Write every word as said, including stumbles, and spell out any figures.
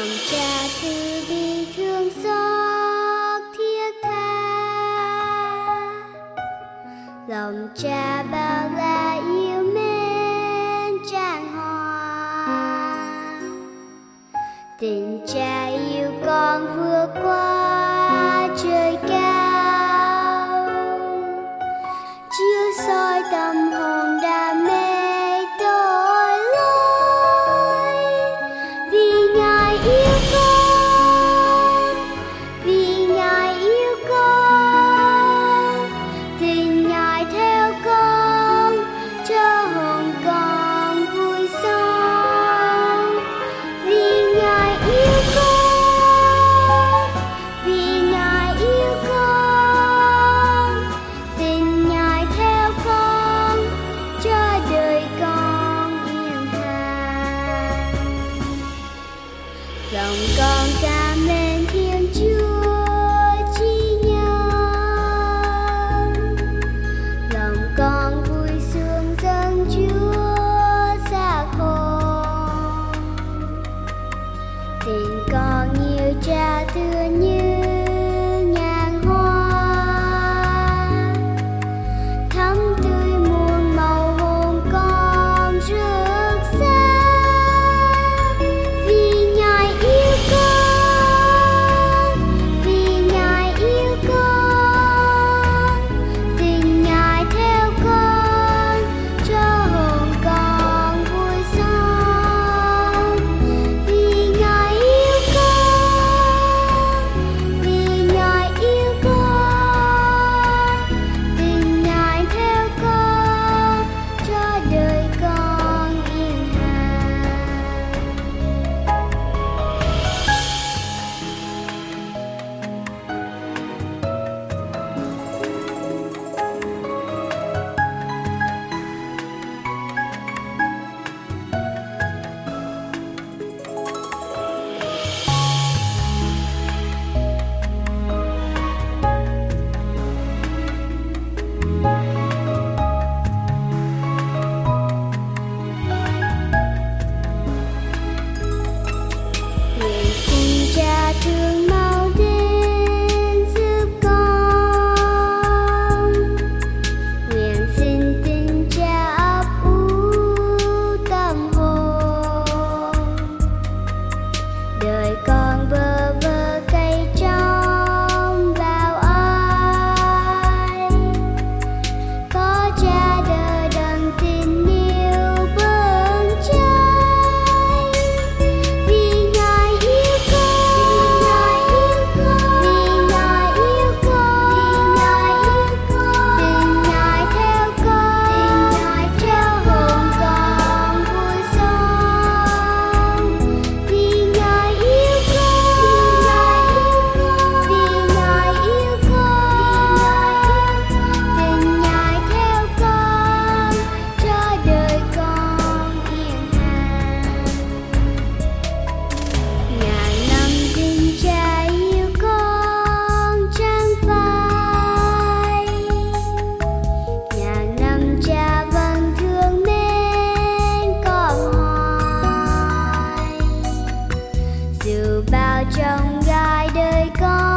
lòng cha từ bi thương xót thiết tha, lòng cha bao la yêu mến tràn hòa, tình cha yêu con vượt qua trời cao, chiếu soi tâm hồn đam mê tội lỗi, vì Ngài yêu con, vì Ngài yêu con, tình Ngài theo con cho hồn con vui sống, vì Ngài yêu con, vì Ngài yêu con, tình Ngài theo con cho đời con yên hàng. Lòng con cảm ơn Thiên Chúa chi nhân, lòng con vui sướng dâng Chúa xác hồn, tình con yêu Cha tựa như ngàn hoa, thắm tươi muôn màu hồn con rực sáng, vì Ngài yêu con, vì Ngài yêu con, tình Ngài theo con cho hồn con vui sống, vì Ngài yêu con, vì Ngài yêu con, tình Ngài theo con cho đời con yên hàng. Nguyện xin Cha thương mau đến giúp con, nguyện xin tình Cha ấp ủ tâm hồn, đời con bơ vơ cây trong bao ai, có Cha đỡ đần tình yêu bừng cháy, vì Ngài yêu con, vì Ngài yêu con, tình Ngài theo con cho hồn con vui sống, vì Ngài yêu con, vì Ngài yêu con, tình Ngài theo con cho đời con yên hàng. Ngàn năm tình Cha yêu con chẳng phai, ngàn năm Cha vẫn thương mến con hoài, dù bao trong gai đời con